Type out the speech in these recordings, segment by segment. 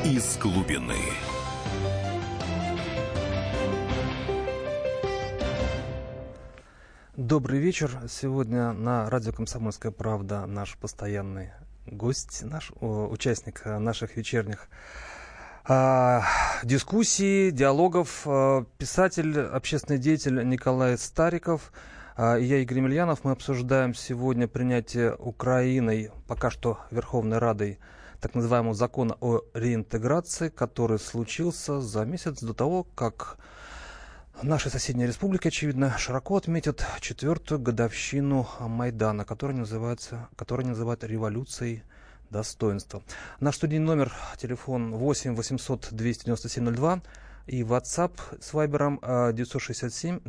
из глубины. Добрый вечер. Сегодня на радио «Комсомольская правда» наш постоянный гость, наш участник наших вечерних дискуссий, диалогов, писатель, общественный деятель Николай Стариков. И я, Игорь Емельянов. Мы обсуждаем сегодня принятие Украиной, пока что Верховной Радой, так называемого закона о реинтеграции, который случился за месяц до того, как наши соседние республики, очевидно, широко отметят 4-ю годовщину Майдана, который называют революцией достоинства. Наш студийный номер, телефон 8 800 297 02 и WhatsApp с Вайбером 967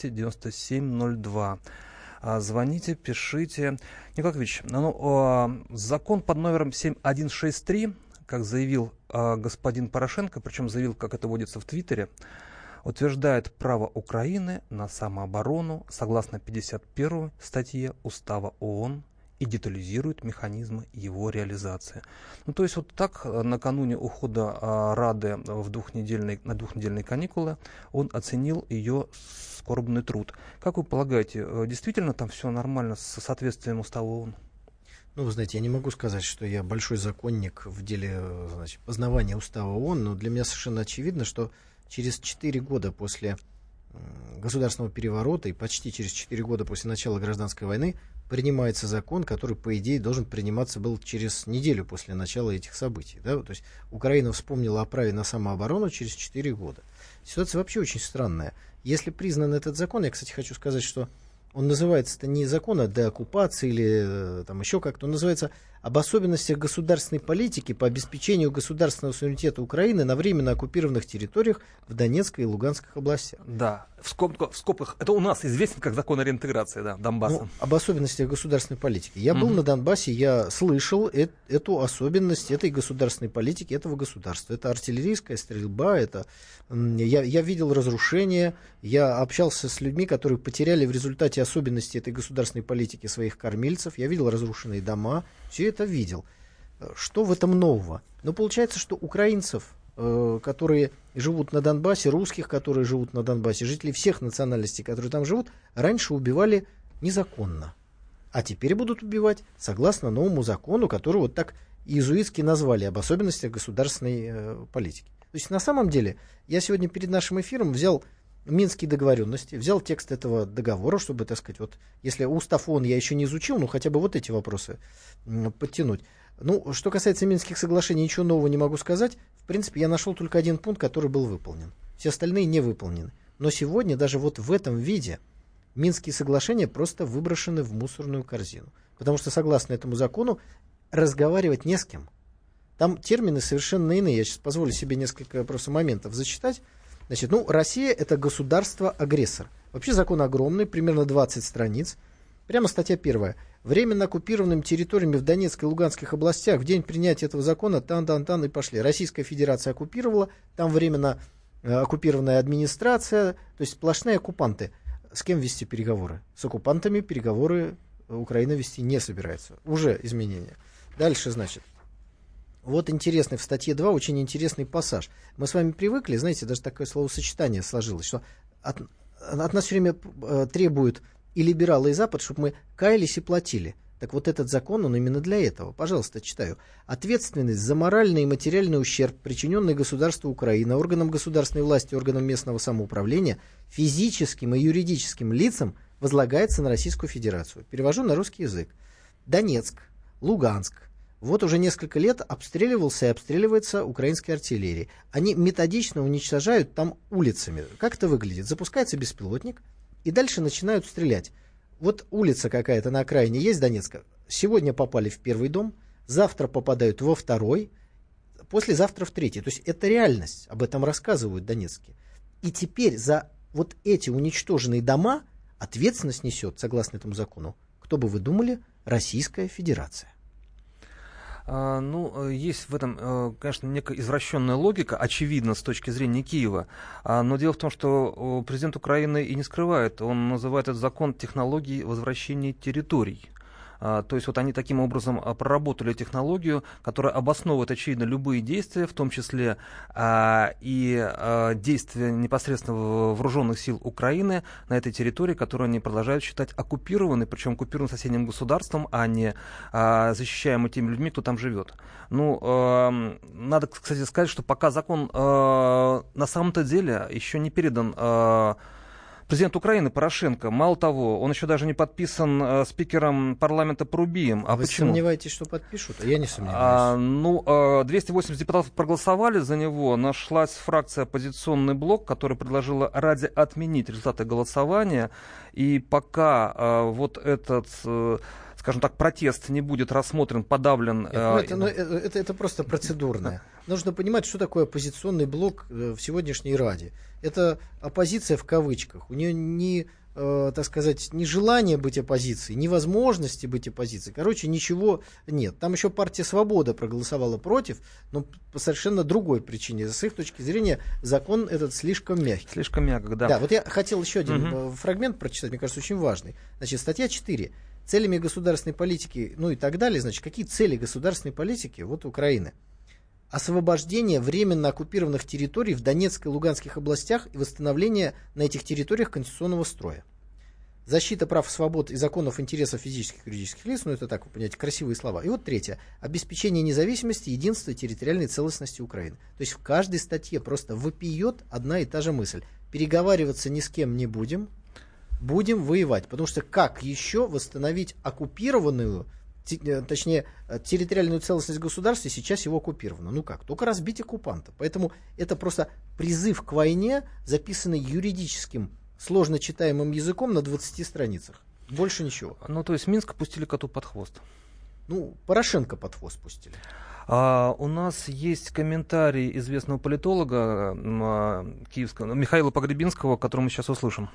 297 02. Звоните, пишите. Николай Ильич, закон под номером 7163, как заявил господин Порошенко, причем заявил, как это водится в Твиттере, утверждает право Украины на самооборону согласно 51 статье Устава ООН и детализирует механизмы его реализации. То есть вот так накануне ухода Рады на двухнедельные каникулы он оценил ее скорбный труд. Как вы полагаете, действительно там все нормально с соответствием Устава ООН? Вы знаете, я не могу сказать, что я большой законник в деле познавания Устава ООН, но для меня совершенно очевидно, что через 4 года после государственного переворота и почти через 4 года после начала гражданской войны принимается закон, который, по идее, должен приниматься был через неделю после начала этих событий. Да? То есть Украина вспомнила о праве на самооборону через 4 года. Ситуация вообще очень странная. Если признан этот закон, я, кстати, хочу сказать, что он называется-то не закон о деоккупации или там еще как-то, он называется об особенностях государственной политики по обеспечению государственного суверенитета Украины на временно оккупированных территориях в Донецкой и Луганской областях. Да, в скобках, это у нас известен как закон о реинтеграции, да, Донбасса. Об особенностях государственной политики. Я был на Донбассе, я слышал эту особенность этой государственной политики, этого государства. Это артиллерийская стрельба, я видел разрушения, я общался с людьми, которые потеряли в результате особенностей этой государственной политики своих кормильцев, я видел разрушенные дома, все это видел. Что в этом нового? Получается, что украинцев, которые живут на Донбассе, русских, которые живут на Донбассе, жителей всех национальностей, которые там живут, раньше убивали незаконно. А теперь будут убивать согласно новому закону, который вот так иезуитски назвали об особенностях государственной политики. То есть на самом деле я сегодня перед нашим эфиром взял Минские договоренности, взял текст этого договора, чтобы, так сказать, вот если устав ООН я еще не изучил, хотя бы вот эти вопросы подтянуть. Что касается Минских соглашений, ничего нового не могу сказать. В принципе, я нашел только один пункт, который был выполнен. Все остальные не выполнены. Но сегодня даже вот в этом виде Минские соглашения просто выброшены в мусорную корзину. Потому что, согласно этому закону, разговаривать не с кем. Там термины совершенно иные. Я сейчас позволю себе несколько просто моментов зачитать. Значит, Россия — это государство-агрессор. Вообще закон огромный, примерно 20 страниц. Прямо статья 1. Временно оккупированными территориями в Донецкой и Луганских областях в день принятия этого закона тан-тан-тан и пошли. Российская Федерация оккупировала, там временно оккупированная администрация, то есть сплошные оккупанты. С кем вести переговоры? С оккупантами переговоры Украина вести не собирается. Уже изменения. Дальше, значит. Вот интересный в статье 2 очень интересный пассаж. Мы с вами привыкли, знаете, даже такое словосочетание сложилось, что от нас все время требуют и либералы, и Запад, чтобы мы каялись и платили. Так вот этот закон, он именно для этого. Пожалуйста, читаю. Ответственность за моральный и материальный ущерб, причиненный государству Украины, органам государственной власти, органам местного самоуправления, физическим и юридическим лицам возлагается на Российскую Федерацию. Перевожу на русский язык. Донецк, Луганск. Вот уже несколько лет обстреливался и обстреливается украинской артиллерией. Они методично уничтожают там улицами. Как это выглядит? Запускается беспилотник, и дальше начинают стрелять. Вот улица какая-то на окраине есть Донецка. Сегодня попали в первый дом, завтра попадают во второй, послезавтра в третий. То есть это реальность, об этом рассказывают донецкие. И теперь за вот эти уничтоженные дома ответственность несет, согласно этому закону, кто бы вы думали, Российская Федерация. Есть в этом, конечно, некая извращенная логика, очевидно, с точки зрения Киева. Но дело в том, что президент Украины и не скрывает, он называет этот закон технологией возвращения территорий. То есть вот они таким образом проработали технологию, которая обосновывает, очевидно, любые действия, в том числе и действия непосредственно вооруженных сил Украины на этой территории, которую они продолжают считать оккупированной, причем оккупированной соседним государством, а не защищаемой теми людьми, кто там живет. Ну, надо, кстати, сказать, что пока закон на самом-то деле еще не передан президент Украины Порошенко. Мало того, он еще даже не подписан спикером парламента Порубием. А вы почему? Сомневаетесь, что подпишут? А я не сомневаюсь. 280 депутатов проголосовали за него. Нашлась фракция «Оппозиционный блок», которая предложила ради отменить результаты голосования. И пока вот этот, скажем так, протест не будет рассмотрен, подавлен... Это просто процедурное. Нужно понимать, что такое оппозиционный блок в сегодняшней Раде. Это оппозиция в кавычках. У нее ни, так сказать, ни желания быть оппозицией, ни возможности быть оппозицией. Короче, ничего нет. Там еще партия «Свобода» проголосовала против, но по совершенно другой причине. С их точки зрения закон этот слишком мягкий. Слишком мягко, да. Да, вот я хотел еще один фрагмент прочитать, мне кажется, очень важный. Значит, статья 4. Целями государственной политики, ну и так далее. Значит, какие цели государственной политики вот Украины? Освобождение временно оккупированных территорий в Донецкой и Луганских областях и восстановление на этих территориях конституционного строя. Защита прав, свобод и законов интересов физических и юридических лиц, ну это так, вы понимаете, красивые слова. И вот третье. Обеспечение независимости, единства и территориальной целостности Украины. То есть в каждой статье просто вопиет одна и та же мысль. Переговариваться ни с кем не будем, будем воевать. Потому что как еще восстановить оккупированную, точнее, территориальную целостность государства, сейчас его оккупировано. Ну как? Только разбить оккупанта. Поэтому это просто призыв к войне, записанный юридическим, сложно читаемым языком на 20 страницах. Больше ничего. Ну, то есть Минск пустили коту под хвост. Ну, Порошенко под хвост пустили. У нас есть комментарий известного политолога киевского, Михаила Погребинского, который мы сейчас услышим.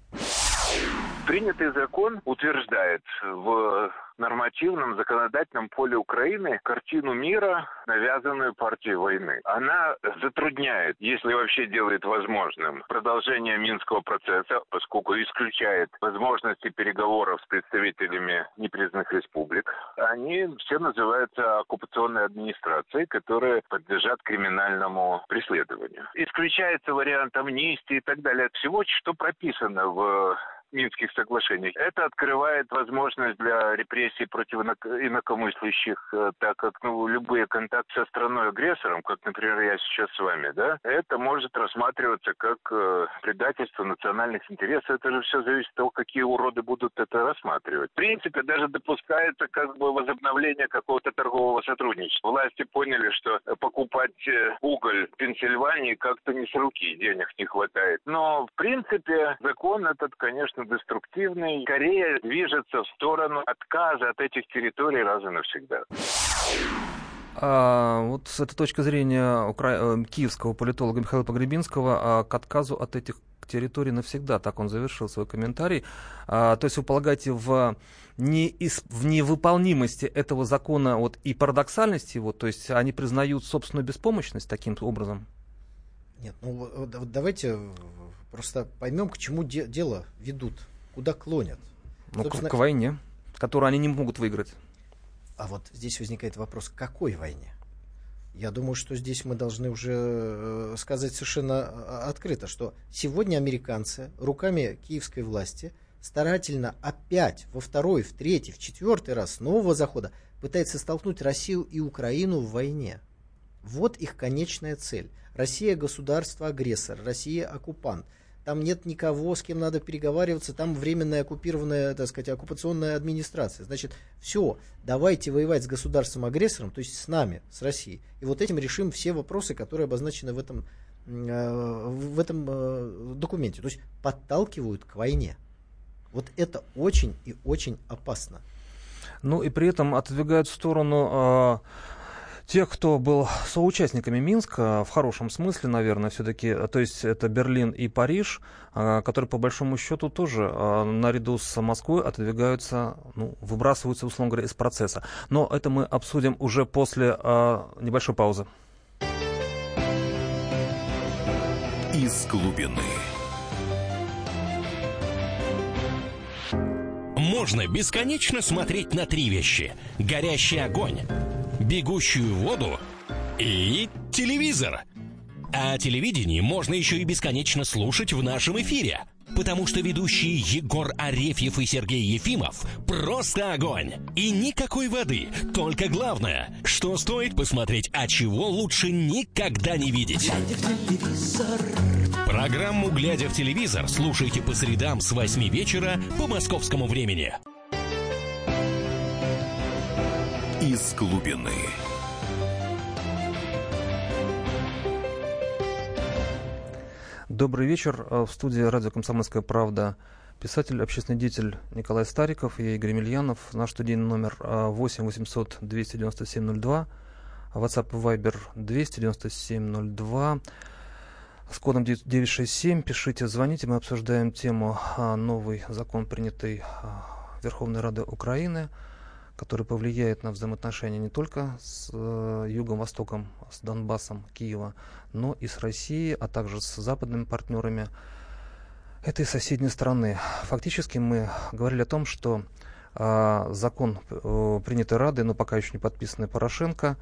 Принятый закон утверждает в нормативном законодательном поле Украины картину мира, навязанную партией войны. Она затрудняет, если вообще делает возможным, продолжение Минского процесса, поскольку исключает возможности переговоров с представителями непризнанных республик. Они все называются оккупационной администрацией, которые подлежат криминальному преследованию. Исключается вариант амнистии и так далее. От всего, что прописано в Минских соглашениях. Это открывает возможность для репрессий против инакомыслящих, так как любые контакты со страной-агрессором, как, например, я сейчас с вами, да, это может рассматриваться как предательство национальных интересов. Это же все зависит от того, какие уроды будут это рассматривать. В принципе, даже допускается как бы возобновление какого-то торгового сотрудничества. Власти поняли, что покупать уголь в Пенсильвании как-то не с руки, денег не хватает. Но, в принципе, закон этот, конечно, деструктивный, скорее движется в сторону отказа от этих территорий раз и навсегда. Вот с этой точки зрения киевского политолога Михаила Погребинского к отказу от этих территорий навсегда, так он завершил свой комментарий. То есть вы полагаете в невыполнимости этого закона вот, и парадоксальности его, то есть они признают собственную беспомощность таким образом? Нет, ну давайте просто поймем, к чему дело ведут, куда клонят. Ну, к войне, которую они не могут выиграть. А вот здесь возникает вопрос, к какой войне? Я думаю, что здесь мы должны уже сказать совершенно открыто, что сегодня американцы руками киевской власти старательно опять во второй, в третий, в четвертый раз с нового захода пытаются столкнуть Россию и Украину в войне. Вот их конечная цель. Россия государство-агрессор, Россия оккупант. Там нет никого, с кем надо переговариваться, там временная оккупированная, так сказать, оккупационная администрация. Значит, все, давайте воевать с государством-агрессором, то есть с нами, с Россией. И вот этим решим все вопросы, которые обозначены в этом документе. То есть подталкивают к войне. Вот это очень и очень опасно. Ну и при этом отодвигают в сторону... тех, кто был соучастниками Минска, в хорошем смысле, наверное, все-таки, то есть это Берлин и Париж, которые, по большому счету, тоже наряду с Москвой отодвигаются, выбрасываются, условно говоря, из процесса. Но это мы обсудим уже после небольшой паузы. Из глубины. можно бесконечно смотреть на три вещи: горящий огонь, бегущую воду и телевизор. А телевидение можно еще и бесконечно слушать в нашем эфире, потому что ведущие Егор Арефьев и Сергей Ефимов просто огонь. И никакой воды, только главное, что стоит посмотреть, а чего лучше никогда не видеть. Программу «Глядя в телевизор» слушайте по средам с 8 вечера по московскому времени. Из глубины. Добрый вечер. В студии радио «Комсомольская правда» писатель, общественный деятель Николай Стариков и Игорь Емельянов. Наш студийный номер 8 800 297 02, WhatsApp и Viber 297 02, с кодом 967. Пишите, звоните. Мы обсуждаем тему новый закон, принятый Верховной Радой Украины, который повлияет на взаимоотношения не только с Югом, Востоком, с Донбассом, Киева, но и с Россией, а также с западными партнерами этой соседней страны. Фактически мы говорили о том, что закон, принятый Радой, но пока еще не подписанный Порошенко,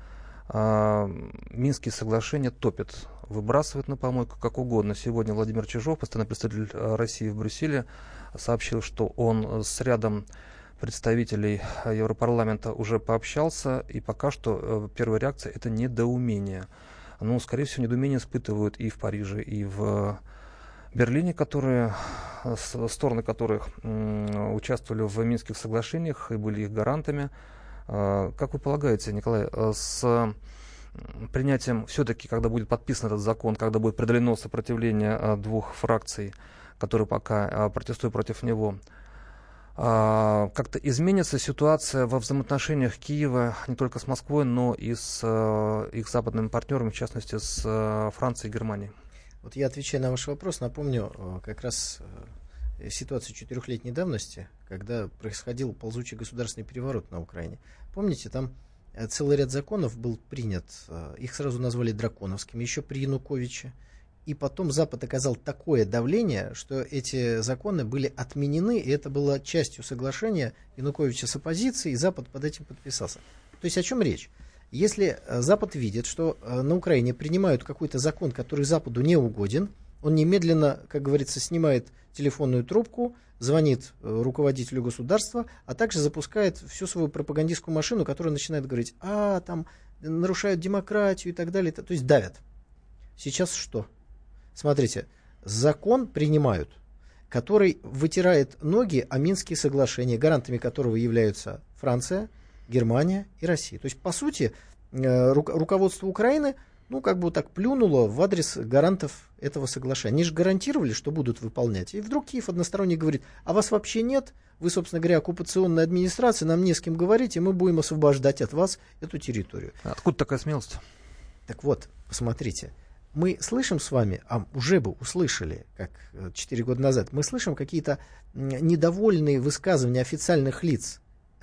Минские соглашения топит, выбрасывает на помойку как угодно. Сегодня Владимир Чижов, постоянный представитель России в Брюсселе, сообщил, что он с рядом представителей Европарламента уже пообщался, и пока что первая реакция — это недоумение. Ну, скорее всего, недоумение испытывают и в Париже, и в Берлине, стороны которых участвовали в Минских соглашениях и были их гарантами. Как вы полагаете, Николай, с принятием, все-таки, когда будет подписан этот закон, когда будет преодолено сопротивление двух фракций, которые пока протестуют против него, как-то изменится ситуация во взаимоотношениях Киева не только с Москвой, но и с их западными партнерами, в частности, с Францией и Германией? Вот я, отвечая на ваш вопрос, напомню как раз ситуацию 4-летней давности, когда происходил ползучий государственный переворот на Украине. Помните, там целый ряд законов был принят, их сразу назвали драконовскими, еще при Януковиче. И потом Запад оказал такое давление, что эти законы были отменены, и это было частью соглашения Януковича с оппозицией, и Запад под этим подписался. То есть о чем речь? Если Запад видит, что на Украине принимают какой-то закон, который Западу не угоден, он немедленно, как говорится, снимает телефонную трубку, звонит руководителю государства, а также запускает всю свою пропагандистскую машину, которая начинает говорить, там нарушают демократию и так далее, то есть давят. Сейчас что? Смотрите, закон принимают, который вытирает ноги о Минские соглашения, гарантами которого являются Франция, Германия и Россия. То есть, по сути, руководство Украины, так плюнуло в адрес гарантов этого соглашения. Они же гарантировали, что будут выполнять. И вдруг Киев односторонне говорит, а вас вообще нет, вы, собственно говоря, оккупационная администрация, нам не с кем говорить, и мы будем освобождать от вас эту территорию. Откуда такая смелость? Так вот, посмотрите. Мы слышим с вами, уже бы услышали, как 4 года назад, мы слышим какие-то недовольные высказывания официальных лиц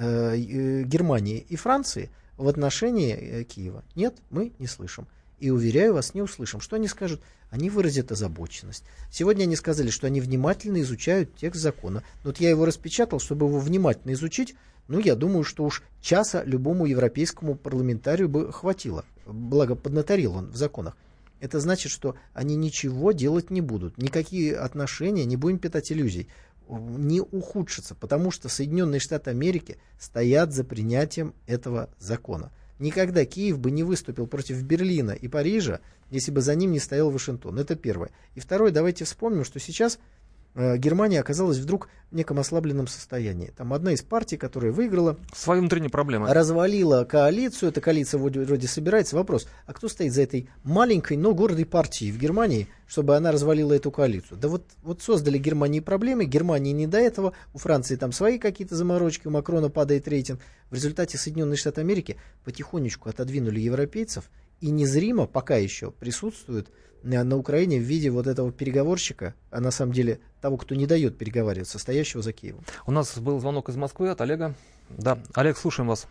Германии и Франции в отношении Киева. Нет, мы не слышим. И, уверяю вас, не услышим. Что они скажут? Они выразят озабоченность. Сегодня они сказали, что они внимательно изучают текст закона. Вот я его распечатал, чтобы его внимательно изучить. Я думаю, что уж часа любому европейскому парламентарию бы хватило. Благо, поднаторил он в законах. Это значит, что они ничего делать не будут. Никакие отношения, не будем питать иллюзий, не ухудшатся, потому что Соединенные Штаты Америки стоят за принятием этого закона. Никогда Киев бы не выступил против Берлина и Парижа, если бы за ним не стоял Вашингтон. Это первое. И второе, давайте вспомним, что сейчас Германия оказалась вдруг в неком ослабленном состоянии. Там одна из партий, которая выиграла, свои внутренние проблемы, развалила коалицию. Эта коалиция вроде собирается. Вопрос, а кто стоит за этой маленькой, но гордой партией в Германии, чтобы она развалила эту коалицию? Да вот создали Германии проблемы, Германии не до этого, у Франции там свои какие-то заморочки, у Макрона падает рейтинг. В результате Соединенные Штаты Америки потихонечку отодвинули европейцев, и незримо пока еще присутствуют на Украине в виде вот этого переговорщика, а на самом деле того, кто не дает переговаривать, стоящего за Киевом. У нас был звонок из Москвы от Олега. Да, Олег, слушаем вас.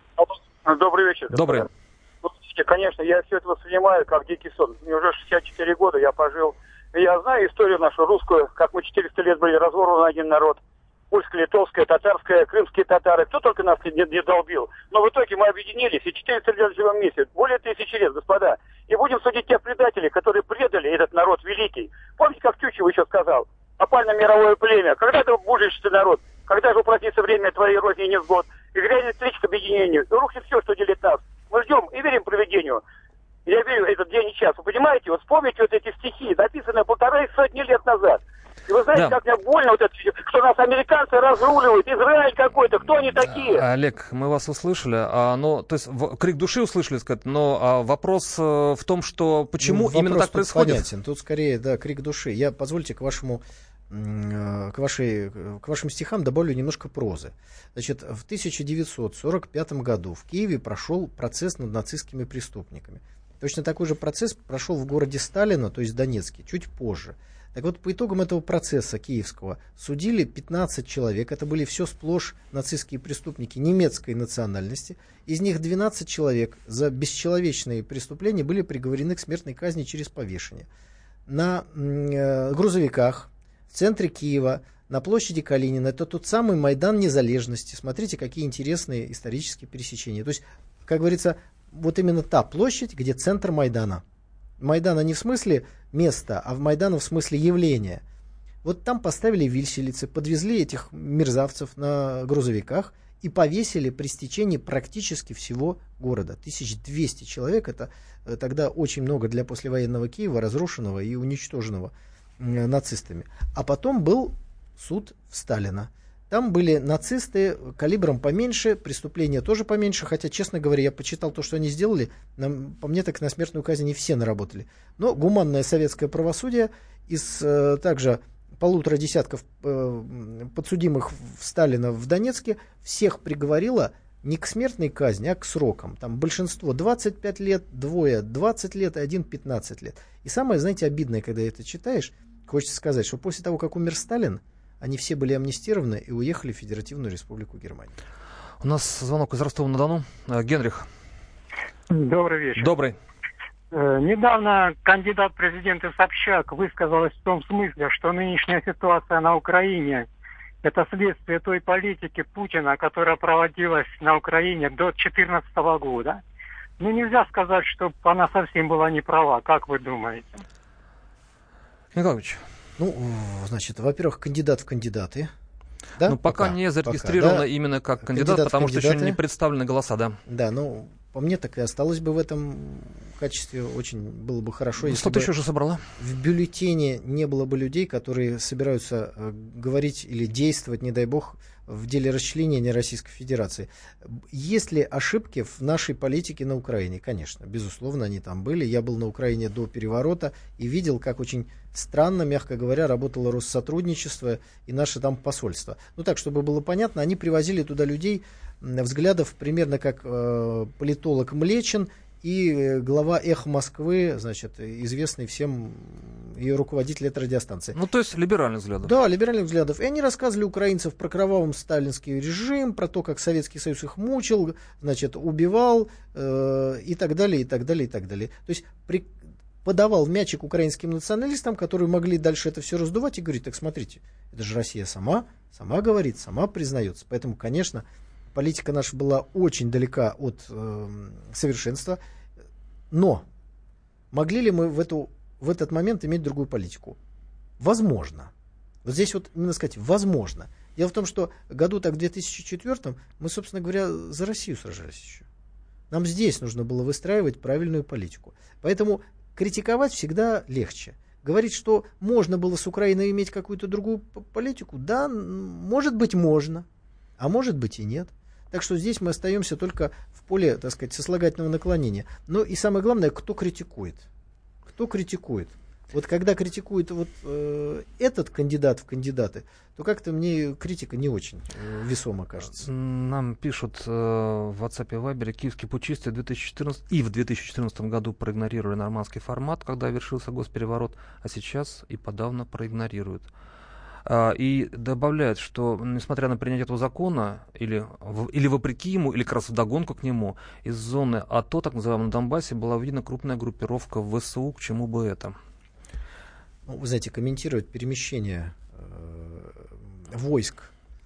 Добрый вечер. Добрый. Конечно, я все это воспринимаю как дикий сон. Мне уже 64 года я пожил. Я знаю историю нашу русскую, как мы 400 лет были разворованы один народ. польско-литовская, татарская, крымские татары, кто только нас не долбил. Но в итоге мы объединились, и 400 лет живем вместе, более 1000 лет, господа. И будем судить тех предателей, которые предали этот народ великий. Помните, как Тютчев еще сказал? Опально-мировое племя. Когда ты будешь ты народ? Когда же упростится время твоей розни невзгод? И грянет речь к объединению. И рухнет все, что делит нас. Мы ждем и верим провидению. Я верю этот день и час. Вы понимаете, вот вспомните вот эти стихи, написанные 150 лет назад. И вы знаете, как мне больно, вот это, что нас американцы разруливают, Израиль какой-то, кто они такие? Олег, мы вас услышали, то есть крик души услышали, сказать, но вопрос в том, что почему именно так происходит? Понятен. Тут скорее, да, крик души. Я, позвольте, к вашим стихам добавлю немножко прозы. Значит, в 1945 году в Киеве прошел процесс над нацистскими преступниками. Точно такой же процесс прошел в городе Сталино, то есть Донецке, чуть позже. Так вот, по итогам этого процесса киевского судили 15 человек. Это были все сплошь нацистские преступники немецкой национальности. Из них 12 человек за бесчеловечные преступления были приговорены к смертной казни через повешение. На грузовиках в центре Киева, на площади Калинина, это тот самый Майдан Незалежности. Смотрите, какие интересные исторические пересечения. То есть, как говорится, вот именно та площадь, где центр Майдана. Майдана не в смысле места, а в Майдана в смысле явления. Вот там поставили виселицы, подвезли этих мерзавцев на грузовиках и повесили при стечении практически всего города. 1200 человек, это тогда очень много для послевоенного Киева, разрушенного и уничтоженного нацистами. А потом был суд в Сталино. Там были нацисты калибром поменьше, преступления тоже поменьше, хотя, честно говоря, я почитал то, что они сделали, по мне так на смертную казнь не все наработали. Но гуманное советское правосудие из также 1,5 десятка подсудимых в Сталина в Донецке всех приговорило не к смертной казни, а к срокам. Там большинство 25 лет, двое 20 лет, и один 15 лет. И самое, знаете, обидное, когда это читаешь, хочется сказать, что после того, как умер Сталин, они все были амнистированы и уехали в Федеративную Республику Германия. У нас звонок из Ростова-на-Дону. Генрих. Добрый вечер. Добрый. Недавно кандидат в президенты Собчак высказалась в том смысле, что нынешняя ситуация на Украине – это следствие той политики Путина, которая проводилась на Украине до 2014 года. Ну, нельзя сказать, что она совсем была не права. Как вы думаете? Николаевич. Ну, значит, во-первых, кандидат в кандидаты. Да? Ну, пока не зарегистрировано да. именно как кандидат, потому что еще не представлены голоса, да. Да, ну, по мне так и осталось бы в этом качестве. Очень было бы хорошо, если 100 тысяч уже собрала. В бюллетене не было бы людей, которые собираются говорить или действовать, не дай бог, в деле расчленения Российской Федерации. Есть ли ошибки в нашей политике на Украине? Конечно, безусловно, они там были. Я был на Украине до переворота и видел, как очень странно, мягко говоря, работало Россотрудничество и наше там посольство. Ну так, чтобы было понятно, они привозили туда людей взглядов примерно как политолог Млечин и глава «Эхо Москвы», значит, известный всем ее руководитель этой радиостанции. Ну, то есть либеральных взглядов. Да, либеральных взглядов. И они рассказывали украинцев про кровавый сталинский режим, про то, как Советский Союз их мучил, значит, убивал и так далее, и так далее, и так далее. То есть подавал мячик украинским националистам, которые могли дальше это все раздувать и говорить: так смотрите, это же Россия сама говорит, сама признается. Поэтому, конечно, политика наша была очень далека от совершенства. Но могли ли мы в этот момент иметь другую политику? Возможно. Вот здесь вот именно сказать возможно. Дело в том, что году так в 2004 мы, собственно говоря, за Россию сражались еще. Нам здесь нужно было выстраивать правильную политику. Поэтому критиковать всегда легче. Говорить, что можно было с Украиной иметь какую-то другую политику, да, может быть, можно, а может быть и нет. Так что здесь мы остаемся только в поле, так сказать, сослагательного наклонения. Но и самое главное, кто критикует. Кто критикует. Вот когда критикует вот этот кандидат в кандидаты, то как-то мне критика не очень весомо кажется. Нам пишут в WhatsApp и Viber: киевские путчисты в 2014 году проигнорировали нормандский формат, когда вершился госпереворот, а сейчас и подавно проигнорируют. И добавляет, что несмотря на принятие этого закона, или вопреки ему, или как раз вдогонку к нему, из зоны АТО, так называемой, на Донбассе, была введена крупная группировка ВСУ. К чему бы это? Ну, вы знаете, комментировать перемещение войск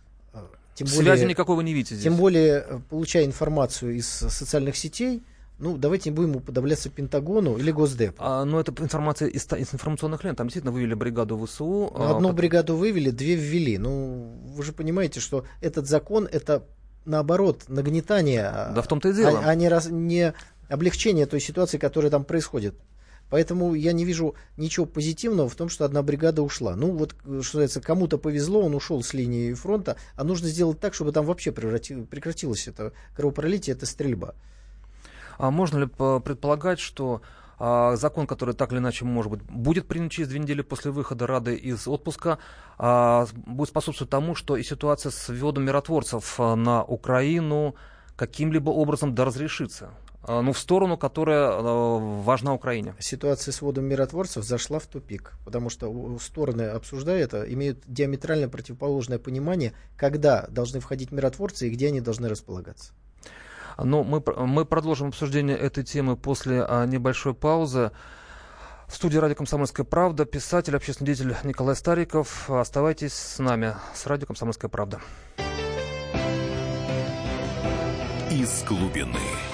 Связи никакой вы не видите здесь. Тем более, получая информацию из социальных сетей, давайте не будем уподобляться Пентагону или Госдепу. Но это информация из информационных лент. Там действительно вывели бригаду ВСУ. Одну бригаду вывели, 2 ввели. Вы же понимаете, что этот закон, это наоборот нагнетание, да, в том-то и дело. а не облегчение той ситуации, которая там происходит. Поэтому я не вижу ничего позитивного в том, что одна бригада ушла. Что называется, кому-то повезло, он ушел с линии фронта, а нужно сделать так, чтобы там вообще прекратилось это кровопролитие, это стрельба. А можно ли предполагать, что закон, который так или иначе, может быть, будет принят через 2 недели после выхода Рады из отпуска, будет способствовать тому, что и ситуация с вводом миротворцев на Украину каким-либо образом разрешится? В сторону, которая важна Украине. Ситуация с вводом миротворцев зашла в тупик, потому что стороны, обсуждая это, имеют диаметрально противоположное понимание, когда должны входить миротворцы и где они должны располагаться. Но мы продолжим обсуждение этой темы после небольшой паузы. В студии радио «Комсомольская правда» писатель, общественный деятель Николай Стариков. Оставайтесь с нами, с радио «Комсомольская правда». Из глубины.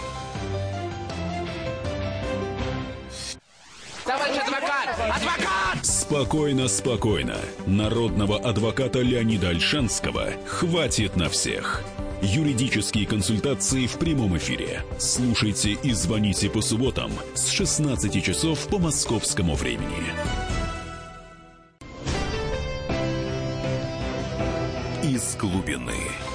Товарищ адвокат! Адвокат! Спокойно, спокойно. Народного адвоката Леонида Ольшанского хватит на всех. Юридические консультации в прямом эфире. Слушайте и звоните по субботам с 16 часов по московскому времени. Из глубины.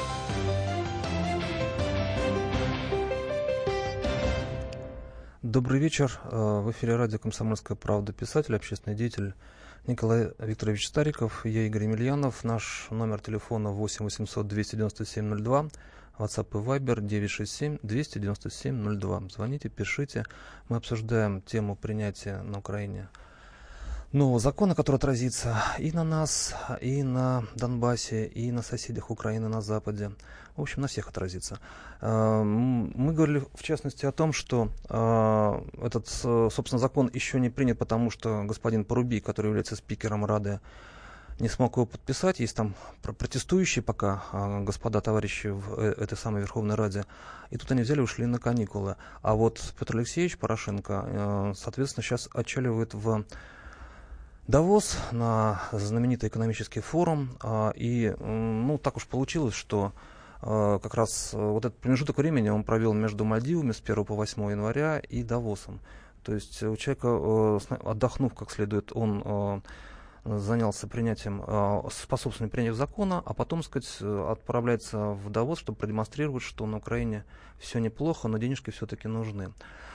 Добрый вечер. В эфире радио «Комсомольская правда» писатель, общественный деятель Николай Викторович Стариков, я Игорь Емельянов. Наш номер телефона 8 800 297 02, WhatsApp и Viber 967 297 02. Звоните, пишите. Мы обсуждаем тему принятия на Украине нового закона, который отразится и на нас, и на Донбассе, и на соседях Украины на Западе. В общем, на всех отразится. Мы говорили, в частности, о том, что этот, собственно, закон еще не принят, потому что господин Порубий, который является спикером Рады, не смог его подписать. Есть там протестующие пока господа товарищи в этой самой Верховной Раде. И тут они взяли и ушли на каникулы. А вот Петр Алексеевич Порошенко, соответственно, сейчас отчаливает в Давос на знаменитый экономический форум. И так уж получилось, что как раз вот этот промежуток времени он провел между Мальдивами с 1 по 8 января и Давосом. То есть у человека, отдохнув как следует, он занялся способствованием принятию закона, а потом, отправляется в Давос, чтобы продемонстрировать, что на Украине все неплохо, но денежки все-таки нужны.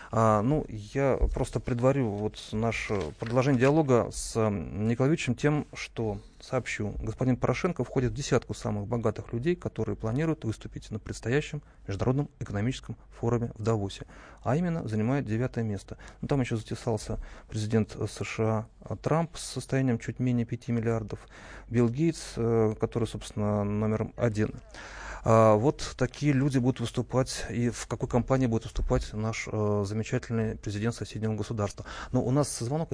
Я просто предварю наше продолжение диалога с Николаевичем тем, что сообщу. Господин Порошенко входит в 10 самых богатых людей, которые планируют выступить на предстоящем международном экономическом форуме в Давосе. А именно, занимает 9 место. Там еще затесался президент США Трамп с состоянием чуть менее 5 миллиардов. Билл Гейтс, который, собственно, номер 1. Вот такие люди будут выступать, и в какой компании будет выступать наш замечательный президент соседнего государства. Но у нас звонок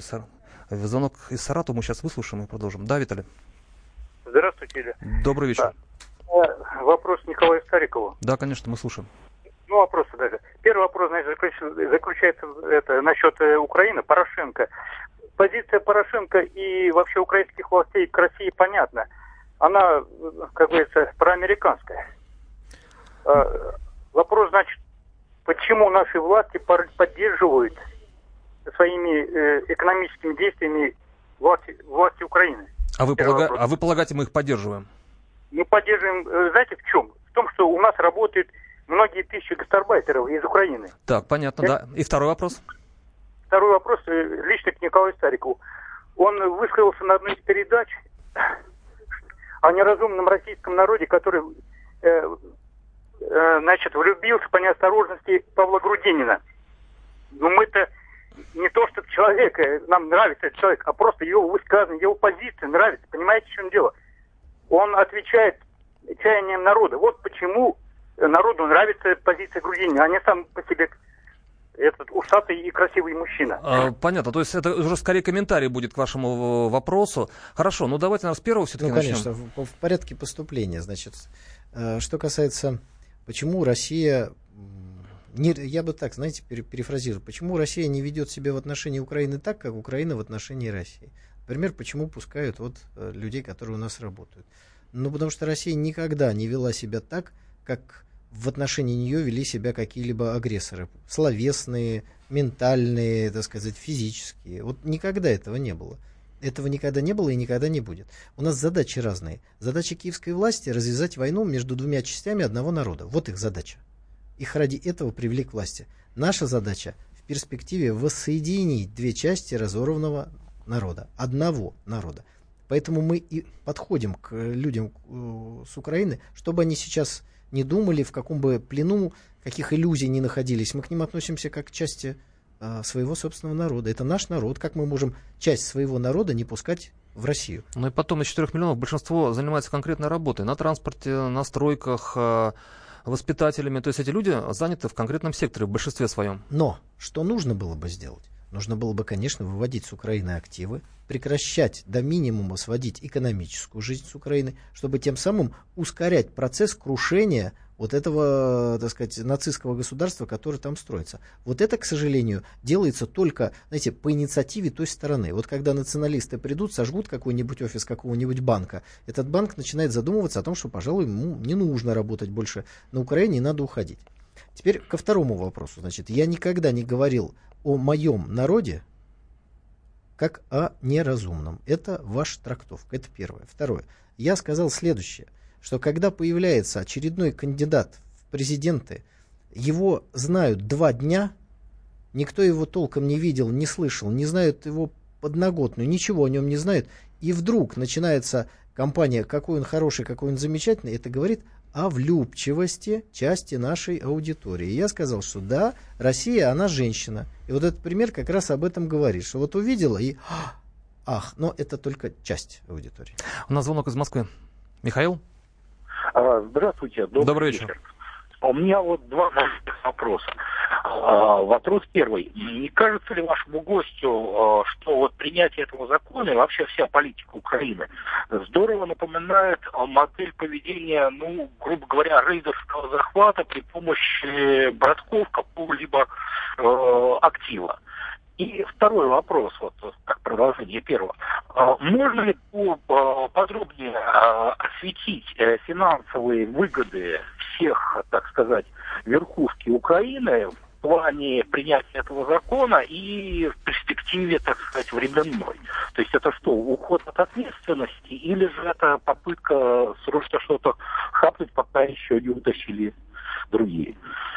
из Саратова, мы сейчас выслушаем и продолжим. Да, Виталий? Здравствуйте. Добрый вечер. Да. Вопрос Николаю Старикову. Да, конечно, мы слушаем. Вопросы даже. Первый вопрос, заключается насчет Украины, Порошенко. Позиция Порошенко и вообще украинских властей к России понятна. Она, как говорится, проамериканская. Вопрос, почему наши власти поддерживают своими экономическими действиями власти Украины? А вы полагаете, мы их поддерживаем? Мы поддерживаем, знаете, в чем? В том, что у нас работают многие тысячи гастарбайтеров из Украины. Так, понятно, да. И второй вопрос? Второй вопрос лично к Николаю Старикову. Он высказался на одной из передач о неразумном российском народе, который влюбился по неосторожности Павла Грудинина. Но мы-то не то, что нам нравится этот человек, а просто его высказывание, его позиция нравится. Понимаете, в чем дело? Он отвечает чаянием народа. Вот почему народу нравится позиция Грудинина, а не сам по себе этот усатый и красивый мужчина. Понятно, то есть это уже скорее комментарий будет к вашему вопросу. Хорошо, давайте, наверное, с первого все-таки начнем. Конечно, в порядке поступления. Что касается, почему Россия, я бы так, знаете, перефразирую, почему Россия не ведет себя в отношении Украины так, как Украина в отношении России. Например, почему пускают людей, которые у нас работают. Ну, потому что Россия никогда не вела себя так, как в отношении нее вели себя какие-либо агрессоры. Словесные, ментальные, так сказать, физические. Вот никогда этого не было. Этого никогда не было и никогда не будет. У нас задачи разные. Задача киевской власти — развязать войну между двумя частями одного народа. Вот их задача. Их ради этого привели к власти. Наша задача в перспективе воссоединить две части разорванного народа. Одного народа. Поэтому мы и подходим к людям с Украины, чтобы они сейчас не думали, в каком бы плену, каких иллюзий не находились. Мы к ним относимся как к части своего собственного народа. Это наш народ. Как мы можем часть своего народа не пускать в Россию? Ну и потом из 4 миллионов большинство занимается конкретной работой. На транспорте, на стройках, воспитателями. То есть эти люди заняты в конкретном секторе в большинстве своем. Но что нужно было бы сделать? Нужно было бы, конечно, выводить с Украины активы, прекращать до минимума сводить экономическую жизнь с Украины, чтобы тем самым ускорять процесс крушения вот этого, так сказать, нацистского государства, которое там строится. Вот это, к сожалению, делается только, знаете, по инициативе той стороны. Вот когда националисты придут, сожгут какой-нибудь офис какого-нибудь банка, этот банк начинает задумываться о том, что, пожалуй, ему не нужно работать больше на Украине, и надо уходить. Теперь ко второму вопросу. Значит, я никогда не говорил о моем народе как о неразумном. Это ваша трактовка. Это первое. Второе. Я сказал следующее, что когда появляется очередной кандидат в президенты, его знают 2 дня, никто его толком не видел, не слышал, не знают его подноготную, ничего о нем не знают, и вдруг начинается кампания, какой он хороший, какой он замечательный, это говорит о влюбчивости части нашей аудитории. И я сказал, что да, Россия, она женщина. И вот этот пример как раз об этом говорит, что вот увидела и ах, но это только часть аудитории. У нас звонок из Москвы. Михаил? Здравствуйте, добрый вечер. У меня вот 2 вопроса. Вопрос первый. Не кажется ли вашему гостю, что вот принятие этого закона и вообще вся политика Украины здорово напоминает модель поведения, ну, грубо говоря, рейдерского захвата при помощи братков какого-либо актива? И второй вопрос, вот как продолжение первого. Можно ли подробнее осветить финансовые выгоды всех, так сказать, верхушки Украины в плане принятия этого закона и в перспективе, так сказать, временной? То есть это что, уход от ответственности или же это попытка срочно что-то хапнуть, пока еще не утащили другие?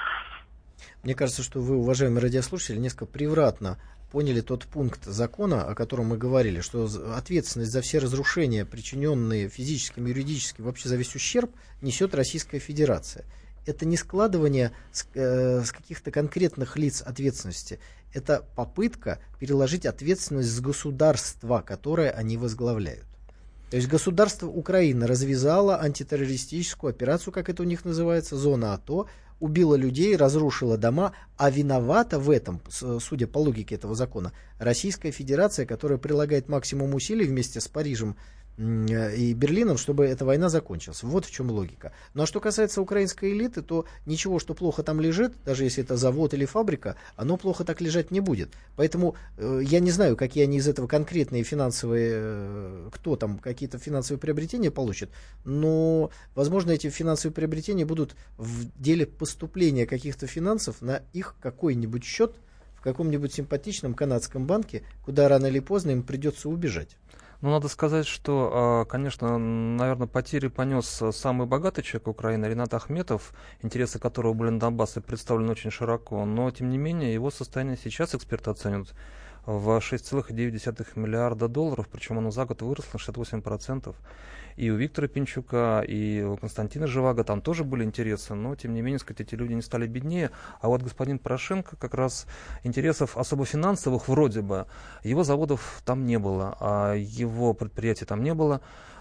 Мне кажется, что вы, уважаемые радиослушатели, несколько превратно поняли тот пункт закона, о котором мы говорили, что ответственность за все разрушения, причиненные физическим, юридическим, вообще за весь ущерб, несет Российская Федерация. Это не складывание с каких-то конкретных лиц ответственности. Это попытка переложить ответственность с государства, которое они возглавляют. То есть государство Украины развязало антитеррористическую операцию, как это у них называется, зона АТО, убила людей, разрушила дома, а виновата в этом, судя по логике этого закона, Российская Федерация, которая прилагает максимум усилий вместе с Парижем и Берлином, чтобы эта война закончилась. Вот в чем логика. Ну а что касается украинской элиты, то ничего, что плохо там лежит, даже если это завод или фабрика, оно плохо так лежать не будет. Поэтому я не знаю, какие они из этого конкретные финансовые, кто там какие-то финансовые приобретения получит, но, возможно, эти финансовые приобретения будут в деле поступления каких-то финансов на их какой-нибудь счет в каком-нибудь симпатичном канадском банке, куда рано или поздно им придется убежать. Ну, надо сказать, что, конечно, наверное, потери понес самый богатый человек Украины, Ринат Ахметов, интересы которого были на Донбассе представлены очень широко, но, тем не менее, его состояние сейчас эксперты оценивают в $6,9 миллиарда, причем оно за год выросло на 68%. И у Виктора Пинчука, и у Константина Живаго там тоже были интересы, но, тем не менее, сказать, эти люди не стали беднее. А вот господин Порошенко, как раз интересов особо финансовых вроде бы, его заводов там не было, а его предприятий там не было.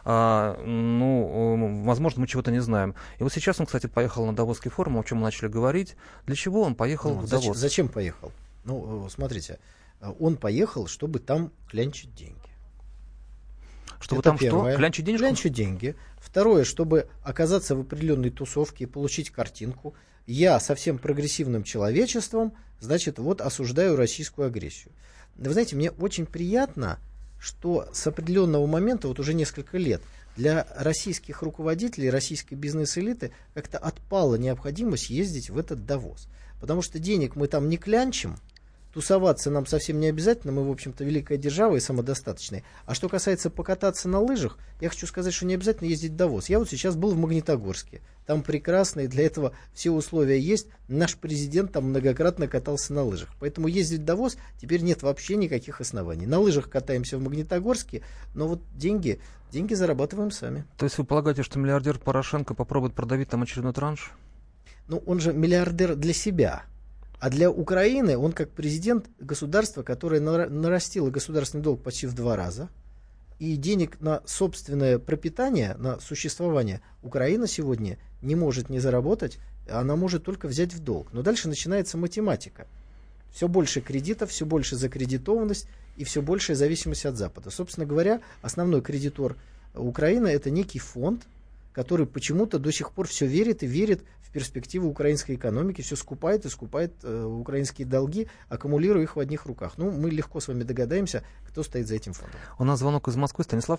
Возможно, мы чего-то не знаем. И вот сейчас он, кстати, поехал на Давосский форум, о чем мы начали говорить. Для чего он поехал в Давос? Зачем поехал? Ну, смотрите, он поехал, чтобы там клянчить деньги. Чтобы это там первое. что? Клянчить денежку? Клянчить деньги. Второе, чтобы оказаться в определенной тусовке и получить картинку. Я со всем прогрессивным человечеством, значит, вот осуждаю российскую агрессию. Вы знаете, мне очень приятно, что с определенного момента, вот уже несколько лет, для российских руководителей, российской бизнес-элиты как-то отпала необходимость ездить в этот Давос. Потому что денег мы там не клянчим, тусоваться нам совсем не обязательно, мы, в общем-то, великая держава и самодостаточная. А что касается покататься на лыжах, я хочу сказать, что не обязательно ездить в Давос. Я вот сейчас был в Магнитогорске, там прекрасно, и для этого все условия есть. Наш президент там многократно катался на лыжах. Поэтому ездить в Давос теперь нет вообще никаких оснований. На лыжах катаемся в Магнитогорске, но вот деньги зарабатываем сами. То есть вы полагаете, что миллиардер Порошенко попробует продавить там очередной транш? Ну, он же миллиардер для себя. А для Украины он как президент государства, которое нарастило государственный долг почти в 2 раза, и денег на собственное пропитание, на существование Украина сегодня не может не заработать, она может только взять в долг. Но дальше начинается математика. Все больше кредитов, все больше закредитованность и все большая зависимость от Запада. Собственно говоря, основной кредитор Украины — это некий фонд, который почему-то до сих пор все верит и верит в перспективу украинской экономики, все скупает и скупает украинские долги, аккумулируя их в одних руках. Ну, мы легко с вами догадаемся, кто стоит за этим фондом. У нас звонок из Москвы. Станислав?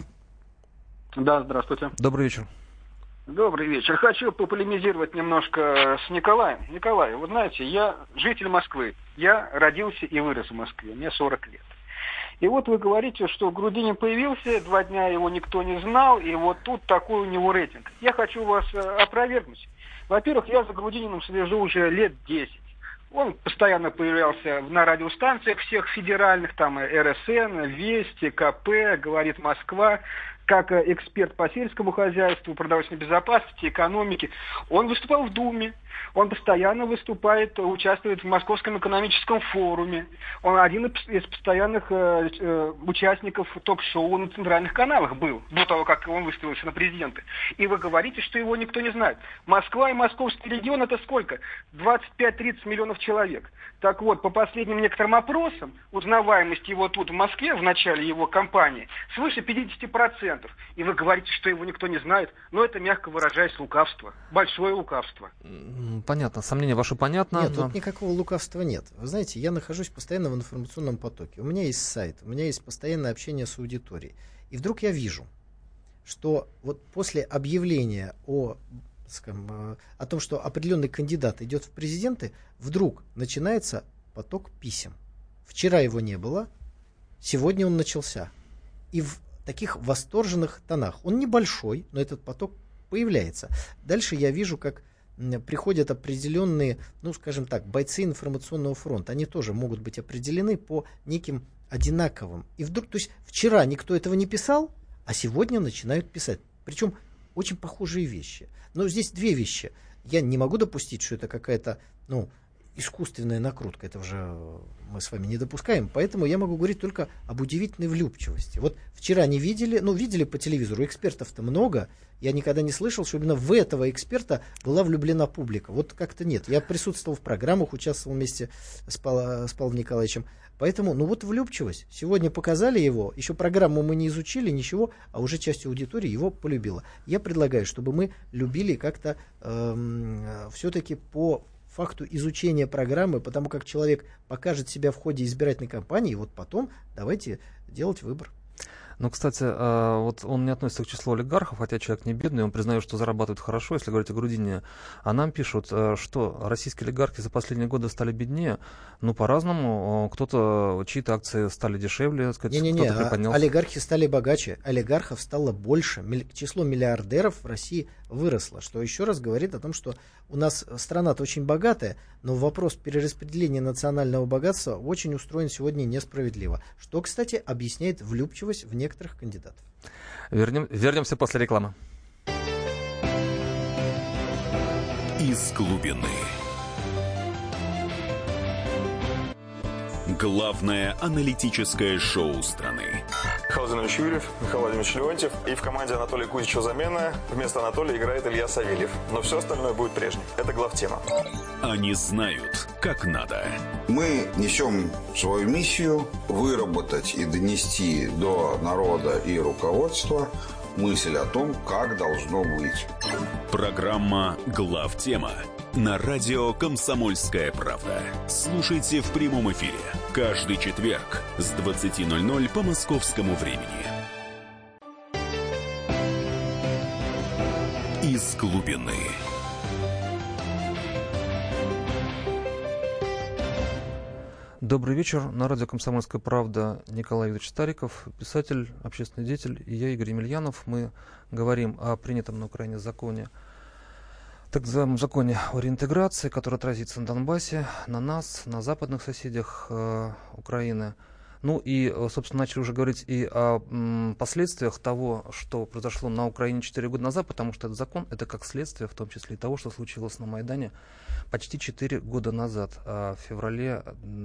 Да, здравствуйте. Добрый вечер. Добрый вечер. Хочу пополемизировать немножко с Николаем. Николай, вы знаете, я житель Москвы. Я родился и вырос в Москве. Мне 40 лет. И вот вы говорите, что Грудинин появился, 2 дня его никто не знал, и вот тут такой у него рейтинг. Я хочу вас опровергнуть. Во-первых, я за Грудининым слежу уже лет 10. Он постоянно появлялся на радиостанциях всех федеральных, там РСН, Вести, КП, Говорит Москва, как эксперт по сельскому хозяйству, продовольственной безопасности, экономике. Он выступал в Думе, он постоянно выступает, участвует в Московском экономическом форуме. Он один из постоянных участников ток-шоу на центральных каналах был, до того, как он выставился на президента. И вы говорите, что его никто не знает. Москва и московский регион — это сколько? 25-30 миллионов человек. Так вот, по последним некоторым опросам, узнаваемость его тут, в Москве, в начале его кампании, свыше 50%. И вы говорите, что его никто не знает. Но это, мягко выражаясь, лукавство. Большое лукавство. Понятно. Сомнения ваши понятно. Нет, тут никакого лукавства нет. Вы знаете, я нахожусь постоянно в информационном потоке. У меня есть сайт, у меня есть постоянное общение с аудиторией. И вдруг я вижу, что вот после объявления о том, что определенный кандидат идет в президенты, вдруг начинается поток писем. Вчера его не было, сегодня он начался. И в таких восторженных тонах. Он небольшой, но этот поток появляется. Дальше я вижу, как приходят определенные, ну, скажем так, бойцы информационного фронта. Они тоже могут быть определены по неким одинаковым. И вдруг, то есть вчера никто этого не писал, а сегодня начинают писать. Причем очень похожие вещи. Но здесь 2 вещи. Я не могу допустить, что это какая-то, искусственная накрутка. Это уже мы с вами не допускаем. Поэтому я могу говорить только об удивительной влюбчивости. Вот вчера не видели, видели по телевизору, экспертов-то много. Я никогда не слышал, что именно в этого эксперта была влюблена публика. Вот как-то нет. Я присутствовал в программах, участвовал вместе с Павлом Николаевичем. Поэтому, влюбчивость. Сегодня показали его, еще программу мы не изучили, ничего, а уже часть аудитории его полюбила. Я предлагаю, чтобы мы любили как-то все-таки по факту изучения программы, потому как человек покажет себя в ходе избирательной кампании, и вот потом давайте делать выбор. Кстати, вот он не относится к числу олигархов, хотя человек не бедный, он признает, что зарабатывает хорошо, если говорить о Грудинине. А нам пишут, что российские олигархи за последние годы стали беднее. По-разному. Кто-то, чьи-то акции стали дешевле, кто-то приподнялся. Олигархи стали богаче, олигархов стало больше. Число миллиардеров в России выросло, что еще раз говорит о том, что у нас страна-то очень богатая, но вопрос перераспределения национального богатства очень устроен сегодня несправедливо. Что, кстати, объясняет влюбчивость в некоторых кандидатов. Вернемся после рекламы. Из глубины. Главное аналитическое шоу страны. Михаил Зинович Юрьев, Михаил Владимирович Леонтьев. И в команде Анатолия Кузичева замена. Вместо Анатолия играет Илья Савельев. Но все остальное будет прежним. Это главтема. Они знают, как надо. Мы несем свою миссию выработать и донести до народа и руководства мысль о том, как должно быть. Программа «Главтема» на радио «Комсомольская правда». Слушайте в прямом эфире каждый четверг с 20:00 по московскому времени. Из глубины. Добрый вечер. На радио «Комсомольская правда» Николай Викторович Стариков, писатель, общественный деятель, и я, Игорь Емельянов. Мы говорим о принятом на Украине законе, так называемом законе о реинтеграции, который отразится на Донбассе, на нас, на западных соседях Украины. Ну и, собственно, начали уже говорить и о последствиях того, что произошло на Украине 4 года назад, потому что этот закон — это как следствие, в том числе и того, что случилось на Майдане почти 4 года назад, в феврале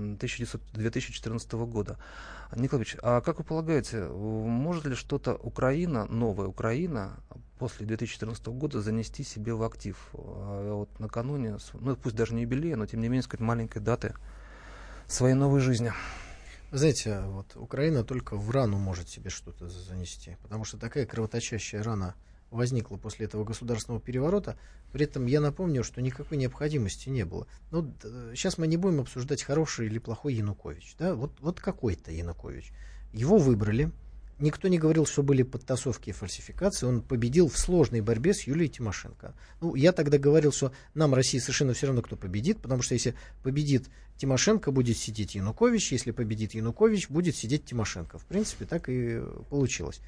2014 года. Николай Ильич, а как вы полагаете, может ли что-то Украина, новая Украина, после 2014 года занести себе в актив? Вот накануне, ну пусть даже не юбилея, но тем не менее, сказать, маленькой даты своей новой жизни. Вы знаете, вот Украина только в рану может себе что-то занести, потому что такая кровоточащая рана возникла после этого государственного переворота. При этом я напомню, что никакой необходимости не было. Ну, сейчас мы не будем обсуждать, хороший или плохой Янукович. Да? Вот какой-то Янукович. Его выбрали. Никто не говорил, что были подтасовки и фальсификации. Он победил в сложной борьбе с Юлией Тимошенко. Ну, я тогда говорил, что нам, России, совершенно все равно, кто победит, потому что если победит Тимошенко, будет сидеть Янукович, если победит Янукович, будет сидеть Тимошенко. В принципе, так и получилось.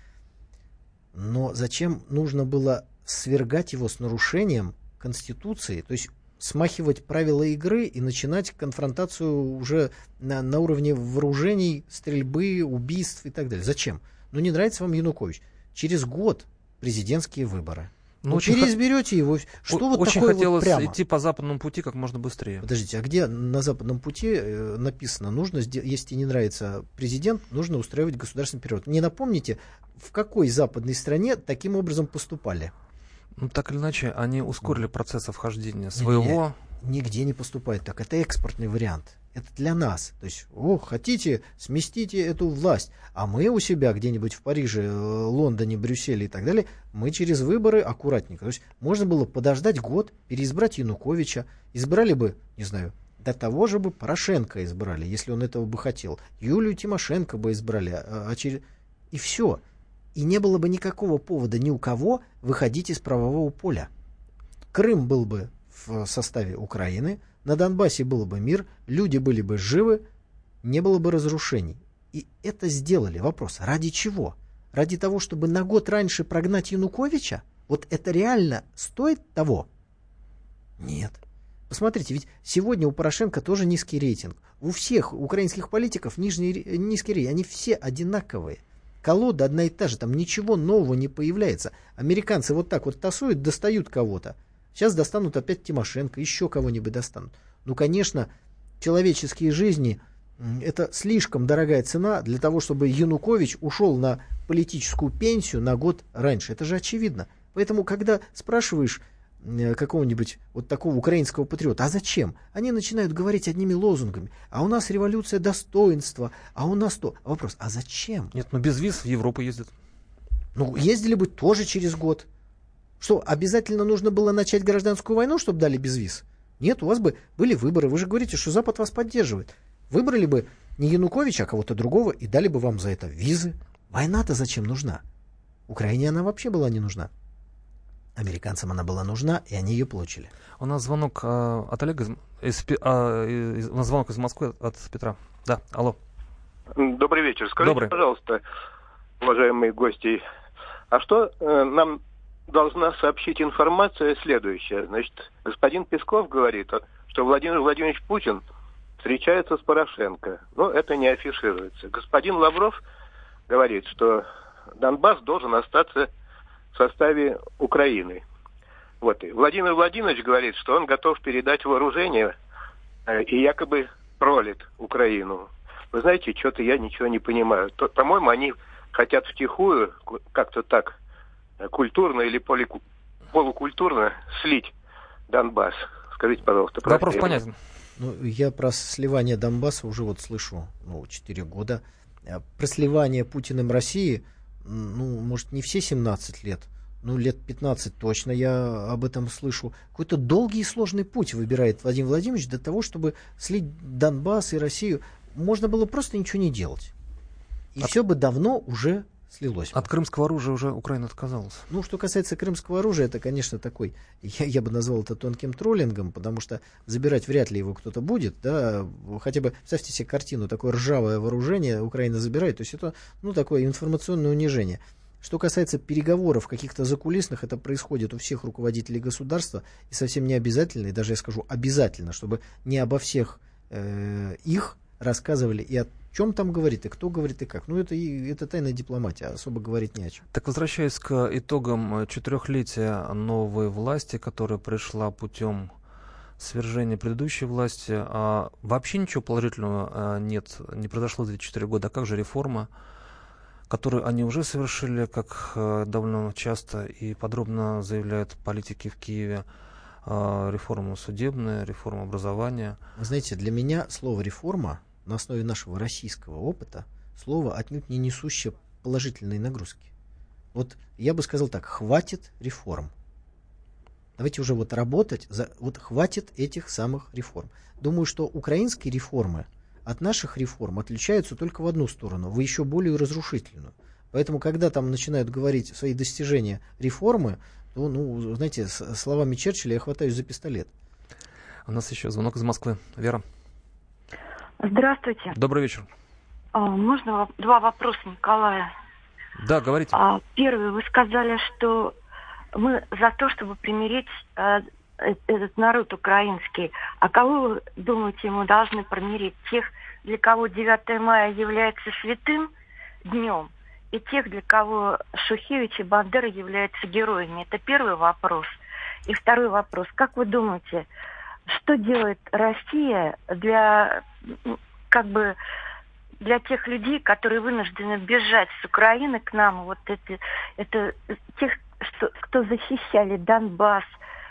Но зачем нужно было свергать его с нарушением Конституции, то есть смахивать правила игры и начинать конфронтацию уже на уровне вооружений, стрельбы, убийств и так далее? Зачем? Ну, не нравится вам Янукович. Через год президентские выборы. Ну, переизберете его. Что вот очень такое хотелось вот прямо? идти по западному пути как можно быстрее. Подождите, а где на западном пути написано, нужно, если тебе не нравится президент, нужно устраивать государственный переворот? Не напомните, в какой западной стране таким образом поступали? Ну, так или иначе, они ускорили процесс вхождения своего. Нигде не поступает так. Это экспортный вариант. Это для нас. То есть, хотите, сместите эту власть. А мы у себя где-нибудь в Париже, Лондоне, Брюсселе и так далее, мы через выборы аккуратненько. То есть, можно было подождать год, переизбрать Януковича. Избрали бы, не знаю, до того же бы Порошенко избрали, если он этого бы хотел. Юлию Тимошенко бы избрали. И все. И не было бы никакого повода ни у кого выходить из правового поля. Крым был бы в составе Украины, на Донбассе был бы мир, люди были бы живы, не было бы разрушений. И это сделали. Вопрос, ради чего? Ради того, чтобы на год раньше прогнать Януковича? Вот это реально стоит того? Нет. Посмотрите, ведь сегодня у Порошенко тоже низкий рейтинг. У всех украинских политиков низкий рейтинг. Они все одинаковые. Колода одна и та же, там ничего нового не появляется. Американцы вот так вот тасуют, достают кого-то. Сейчас достанут опять Тимошенко, еще кого-нибудь достанут. Ну, конечно, человеческие жизни – это слишком дорогая цена для того, чтобы Янукович ушел на политическую пенсию на год раньше. Это же очевидно. Поэтому, когда спрашиваешь какого-нибудь вот такого украинского патриота, а зачем? Они начинают говорить одними лозунгами. А у нас революция достоинства, а у нас то. Вопрос, а зачем? Нет, но без виз в Европу ездят. Ну, ездили бы тоже через год. Что, обязательно нужно было начать гражданскую войну, чтобы дали безвиз? Нет, у вас бы были выборы. Вы же говорите, что Запад вас поддерживает. Выбрали бы не Януковича, а кого-то другого и дали бы вам за это визы. Война-то зачем нужна? Украине она вообще была не нужна. Американцам она была нужна, и они ее получили. У нас звонок от Олега, у нас звонок из Москвы от Петра. Да, алло. Добрый вечер. Скажите, пожалуйста, уважаемые гости, а что нам должна сообщить информация следующая? Значит, господин Песков говорит, что Владимир Владимирович Путин встречается с Порошенко. Но это не афишируется. Господин Лавров говорит, что Донбасс должен остаться в составе Украины. Вот. И Владимир Владимирович говорит, что он готов передать вооружение и якобы пролит Украину. Вы знаете, что-то я ничего не понимаю. По-моему, они хотят втихую, как-то так, культурно или полукультурно слить Донбасс. Скажите, пожалуйста, вопрос понятен. Ну, я про сливание Донбасса уже вот слышу 4 года. Про сливание Путиным России, может, не все 17 лет, лет 15 точно я об этом слышу. Какой-то долгий и сложный путь выбирает Владимир Владимирович для того, чтобы слить Донбасс и Россию. Можно было просто ничего не делать. И все бы давно уже слилось. От крымского оружия уже Украина отказалась. Что касается крымского оружия, это, конечно, такой, я бы назвал это тонким троллингом, потому что забирать вряд ли его кто-то будет, да, хотя бы, представьте себе картину, такое ржавое вооружение Украина забирает, то есть это, такое информационное унижение. Что касается переговоров каких-то закулисных, это происходит у всех руководителей государства, и совсем не обязательно, и даже я скажу обязательно, чтобы не обо всех их рассказывали и о чем там говорит, и кто говорит, и как. Это тайная дипломатия, особо говорить не о чем. Так, возвращаясь к итогам 4-летия новой власти, которая пришла путем свержения предыдущей власти, вообще ничего положительного не произошло за эти 4 года. А как же реформа, которую они уже совершили, как довольно часто и подробно заявляют политики в Киеве, реформа судебная, реформа образования? Вы знаете, для меня слово «реформа» на основе нашего российского опыта слово отнюдь не несущее положительной нагрузки. Вот я бы сказал так: хватит реформ. Давайте уже работать, хватит этих самых реформ. Думаю, что украинские реформы от наших реформ отличаются только в одну сторону, в еще более разрушительную. Поэтому, когда там начинают говорить свои достижения реформы, то, знаете, словами Черчилля я хватаюсь за пистолет. У нас еще звонок из Москвы. Вера. Здравствуйте. Добрый вечер. Можно 2 вопроса Николая? Да, говорите. Первый. Вы сказали, что мы за то, чтобы примирить этот народ украинский. А кого, вы думаете, мы должны примирить? Тех, для кого 9 мая является святым днем, и тех, для кого Шухевич и Бандера являются героями? Это первый вопрос. И второй вопрос. Как вы думаете, что делает Россия для тех людей, которые вынуждены бежать с Украины к нам? Это тех, кто защищали Донбасс,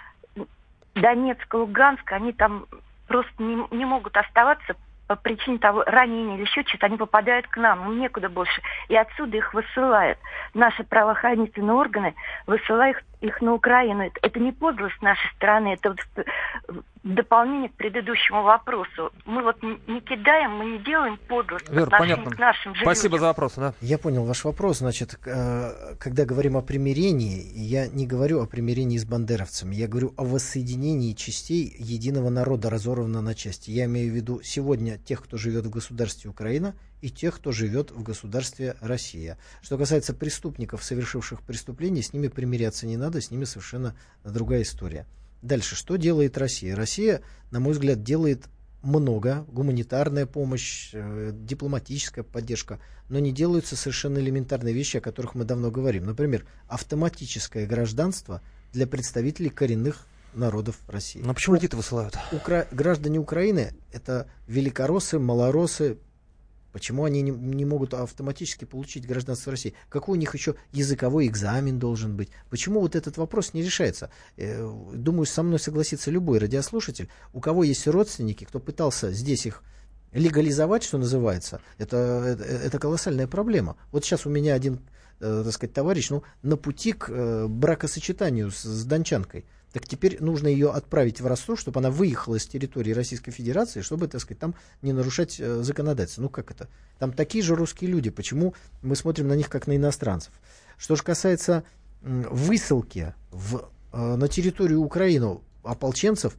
Донецк, Луганск, они там просто не могут оставаться по причине того ранения или еще что-то, они попадают к нам, им некуда больше. И отсюда их высылают. Наши правоохранительные органы высылают их на Украину. Это не подлость с нашей стороны, это в дополнение к предыдущему вопросу. Мы не кидаем, мы не делаем подлость по отношению к нашим жителям. Спасибо за вопрос. Да. Я понял ваш вопрос. Значит, когда говорим о примирении, я не говорю о примирении с бандеровцами, я говорю о воссоединении частей единого народа, разорванного на части. Я имею в виду сегодня тех, кто живет в государстве Украина, и тех, кто живет в государстве Россия. Что касается преступников, совершивших преступления, с ними примиряться не надо, с ними совершенно другая история. Дальше, что делает Россия? Россия, на мой взгляд, делает много, гуманитарная помощь, дипломатическая поддержка, но не делаются совершенно элементарные вещи, о которых мы давно говорим. Например, автоматическое гражданство для представителей коренных народов России. Но почему люди-то высылают? Граждане Украины — это великороссы, малороссы. Почему они не могут автоматически получить гражданство России? Какой у них еще языковой экзамен должен быть? Почему этот вопрос не решается? Думаю, со мной согласится любой радиослушатель. У кого есть родственники, кто пытался здесь их легализовать, что называется, это колоссальная проблема. Вот сейчас у меня один, товарищ, на пути к бракосочетанию с дончанкой. Так теперь нужно ее отправить в Ростов, чтобы она выехала с территории Российской Федерации, чтобы, там не нарушать законодательство. Как это? Там такие же русские люди. Почему мы смотрим на них как на иностранцев? Что же касается высылки на территорию Украины ополченцев,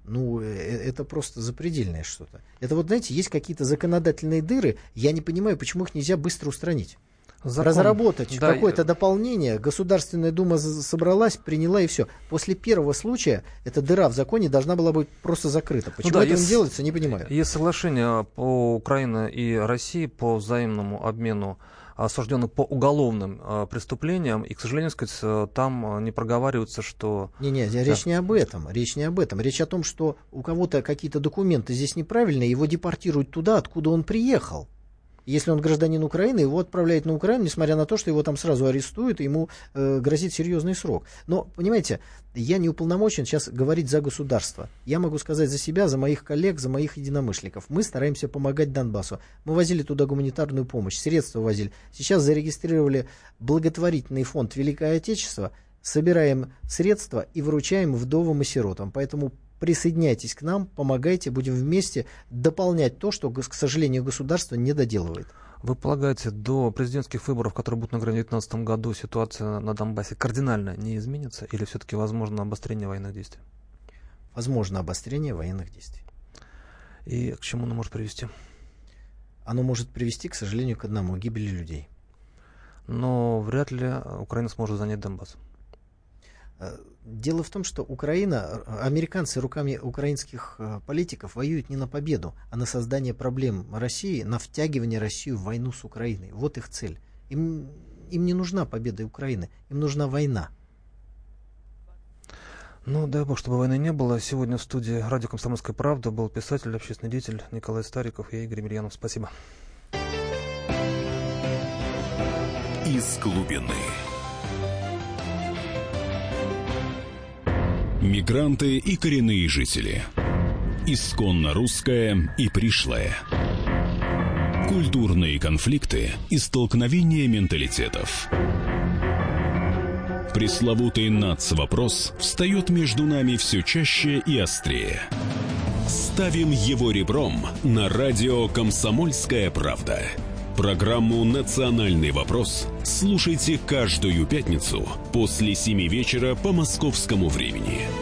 это просто запредельное что-то. Это знаете, есть какие-то законодательные дыры. Я не понимаю, почему их нельзя быстро устранить. Разработать какое-то дополнение. Государственная Дума собралась, приняла, и все. После первого случая эта дыра в законе должна была быть просто закрыта. Почему это не делается, не понимаю. Есть соглашение по Украине и России по взаимному обмену осужденных по уголовным преступлениям, и, к сожалению, там не проговаривается, что... Речь не об этом. Речь о том, что у кого-то какие-то документы здесь неправильные, его депортируют туда, откуда он приехал. Если он гражданин Украины, его отправляют на Украину, несмотря на то, что его там сразу арестуют, и ему грозит серьезный срок. Но, понимаете, я не уполномочен сейчас говорить за государство. Я могу сказать за себя, за моих коллег, за моих единомышленников. Мы стараемся помогать Донбассу. Мы возили туда гуманитарную помощь, средства возили. Сейчас зарегистрировали благотворительный фонд «Великое Отечество», собираем средства и вручаем вдовам и сиротам. Поэтому присоединяйтесь к нам, помогайте, будем вместе дополнять то, что, к сожалению, государство не доделывает. Вы полагаете, до президентских выборов, которые будут на границе в 2019 году, ситуация на Донбассе кардинально не изменится? Или все-таки возможно обострение военных действий? Возможно обострение военных действий. И к чему оно может привести? Оно может привести, к сожалению, к одному — гибели людей. Но вряд ли Украина сможет занять Донбасс. Дело в том, что американцы руками украинских политиков воюют не на победу, а на создание проблем России, на втягивание России в войну с Украиной. Вот их цель. Им не нужна победа Украины, им нужна война. Ну, дай бог, чтобы войны не было. Сегодня в студии радио «Комсомольская правда» был писатель, общественный деятель Николай Стариков. Я Игорь Емельянов. Спасибо. Из глубины. Мигранты и коренные жители. Исконно русское и пришлое. Культурные конфликты и столкновения менталитетов. Пресловутый НАЦ-вопрос встает между нами все чаще и острее. Ставим его ребром на радио «Комсомольская правда». Программу «Национальный вопрос» слушайте каждую пятницу после 7 вечера по московскому времени.